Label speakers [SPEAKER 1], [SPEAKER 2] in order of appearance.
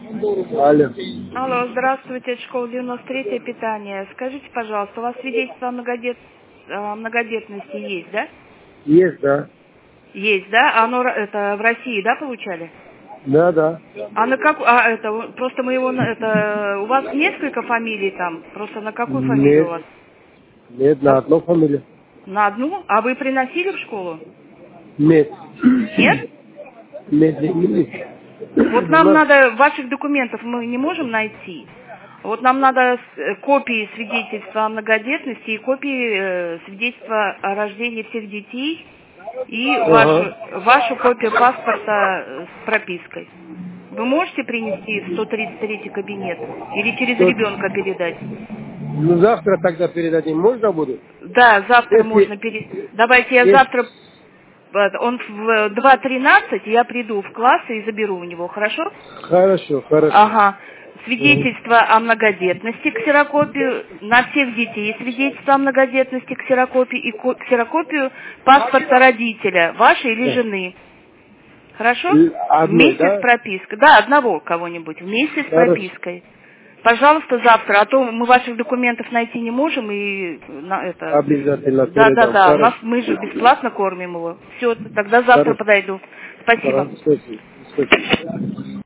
[SPEAKER 1] Алло.
[SPEAKER 2] Алло, здравствуйте, это школа 93 питание. Скажите, пожалуйста, у вас свидетельство о многодетности есть, да?
[SPEAKER 1] Есть, да.
[SPEAKER 2] Есть, да? Оно это в России, да, получали?
[SPEAKER 1] Да, да.
[SPEAKER 2] А на как, просто мы его, у вас несколько фамилий там? Просто на какую фамилию у
[SPEAKER 1] Нет,
[SPEAKER 2] вас?
[SPEAKER 1] нет, на одну фамилию.
[SPEAKER 2] На одну? А вы приносили в школу?
[SPEAKER 1] Нет.
[SPEAKER 2] Нет?
[SPEAKER 1] Нет, нет.
[SPEAKER 2] Вот
[SPEAKER 1] У
[SPEAKER 2] нам
[SPEAKER 1] нас
[SPEAKER 2] надо, ваших документов мы не можем найти. Вот нам надо копии свидетельства о многодетности и копии свидетельства о рождении всех детей и вашу копию паспорта с пропиской. Вы можете принести в 133 кабинет или через
[SPEAKER 1] тут,
[SPEAKER 2] ребенка передать?
[SPEAKER 1] ну, завтра тогда передадим. Можно будет?
[SPEAKER 2] Да, завтра
[SPEAKER 1] Если,
[SPEAKER 2] можно Давайте я
[SPEAKER 1] если...
[SPEAKER 2] завтра, он в 2:13, я приду в класс и заберу у него, хорошо?
[SPEAKER 1] Хорошо, хорошо.
[SPEAKER 2] Ага.
[SPEAKER 1] Мгм.
[SPEAKER 2] Свидетельство о многодетности, ксерокопию, на всех детей свидетельство о многодетности, ксерокопию и ксерокопию паспорта родителя, вашей или
[SPEAKER 1] Да.
[SPEAKER 2] жены. Хорошо?
[SPEAKER 1] Одной,
[SPEAKER 2] Вместе с
[SPEAKER 1] да?
[SPEAKER 2] пропиской. Да, одного кого-нибудь, вместе с
[SPEAKER 1] Хорошо.
[SPEAKER 2] пропиской. Пожалуйста, завтра, а то мы ваших документов найти не можем, и
[SPEAKER 1] Обязательно передам.
[SPEAKER 2] да,
[SPEAKER 1] Хорошо.
[SPEAKER 2] мы же бесплатно кормим его. Все, тогда завтра
[SPEAKER 1] Хорошо.
[SPEAKER 2] подойду. Спасибо.
[SPEAKER 1] Хорошо. Спасибо. Спасибо.